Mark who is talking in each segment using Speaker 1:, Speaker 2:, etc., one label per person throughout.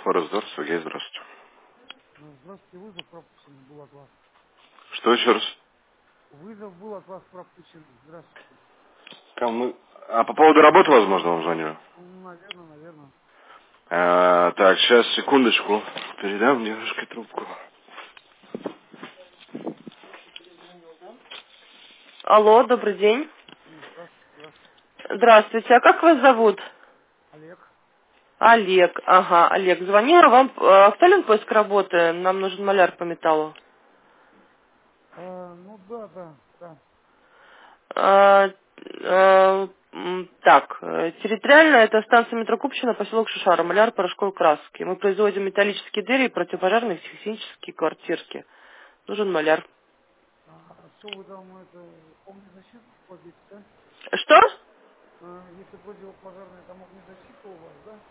Speaker 1: Форездор, Сергей, здравствуйте.
Speaker 2: Здравствуйте, вызов пропущен был от вас.
Speaker 1: Что еще раз?
Speaker 2: Вызов был от вас пропущен. Здравствуйте.
Speaker 1: А по поводу работы, возможно, вам звоню?
Speaker 2: Наверное.
Speaker 1: Так, сейчас, секундочку. Передам девушке трубку. Алло, добрый день.
Speaker 2: Здравствуйте.
Speaker 1: Здравствуйте, а как вас зовут?
Speaker 2: Олег.
Speaker 1: Олег, ага, Олег. Звонила вам, актуален поиск работы? Нам нужен маляр по металлу.
Speaker 2: Да.
Speaker 1: А, Так, территориально это станция метро Купчино, поселок Шишара, маляр порошковой краски. Мы производим металлические двери и противопожарные технические квартирки. Нужен маляр.
Speaker 2: Что вы там, огнезащиту кладете, да?
Speaker 1: Что?
Speaker 2: Если противопожарная, там огнезащита у вас, да?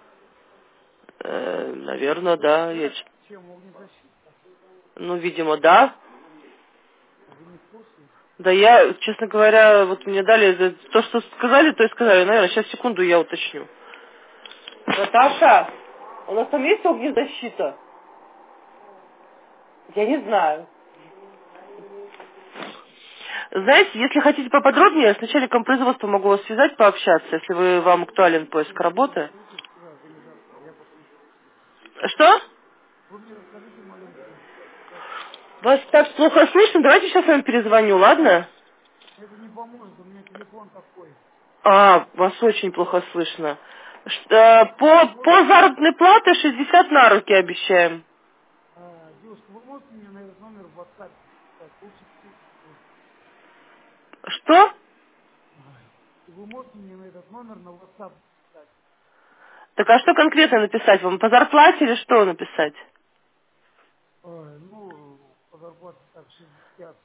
Speaker 1: Наверное, да.
Speaker 2: Чем огнезащита?
Speaker 1: Ну, видимо, да.
Speaker 2: Вы не в курсе?
Speaker 1: Да я, честно говоря, вот мне дали то, что сказали, то и сказали. Наверное, сейчас секунду я уточню. Наташа, у нас там есть огнезащита? Я не знаю. Знаете, если хотите поподробнее, с начальником производства могу вас связать, пообщаться, если вам актуален поиск
Speaker 2: Вы мне
Speaker 1: работы.
Speaker 2: расскажите вчера организацию, я потом запишу.
Speaker 1: Что?
Speaker 2: Вы мне расскажите маленько организацию.
Speaker 1: Вас так плохо слышно, давайте сейчас я вам перезвоню, ладно?
Speaker 2: Это не поможет, у меня телефон такой.
Speaker 1: Вас очень плохо слышно.
Speaker 2: Вот,
Speaker 1: По заработной плате 60 на руки обещаем.
Speaker 2: девушка, вы можете мне на этот номер в WhatsApp писать? Лучше пишите.
Speaker 1: Что?
Speaker 2: Вы можете мне на этот номер на WhatsApp писать?
Speaker 1: Так а что конкретно написать вам? По зарплате или что написать?
Speaker 2: По зарплате так 60.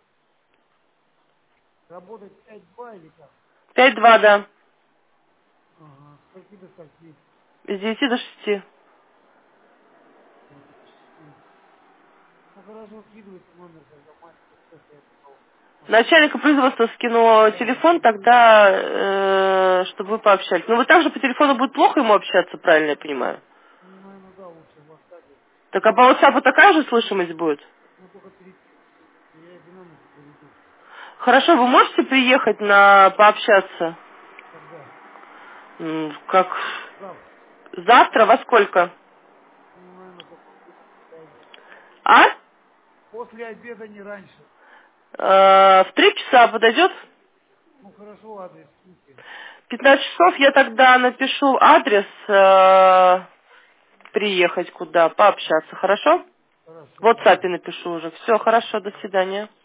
Speaker 2: Работать 5-2 или как?
Speaker 1: 5-2, да.
Speaker 2: Ага, с скольки до скольки?
Speaker 1: С 9 до 6.
Speaker 2: С 9 до 6. Ну хорошо, скидывайте номер, когда мастер теста я потом.
Speaker 1: Начальника производства скину телефон, тогда, чтобы вы пообщались. Но вы также по телефону будет плохо ему общаться, правильно я понимаю?
Speaker 2: Ну, наверное, да, лучше в WhatsApp.
Speaker 1: Так а по WhatsApp такая же слышимость будет?
Speaker 2: Ну, только переписывайтесь. Я динамику заведу.
Speaker 1: Хорошо, вы можете приехать на пообщаться?
Speaker 2: Когда?
Speaker 1: Как
Speaker 2: Завтра.
Speaker 1: завтра, во сколько?
Speaker 2: Ну, наверное, только после обеда.
Speaker 1: А?
Speaker 2: После обеда, не раньше.
Speaker 1: В 3 часа подойдет?
Speaker 2: Ну, хорошо, адрес скиньте.
Speaker 1: 15 часов я тогда напишу адрес, приехать куда, пообщаться, хорошо? В
Speaker 2: Хорошо,
Speaker 1: WhatsApp
Speaker 2: ага.
Speaker 1: напишу уже. Все, хорошо, до свидания.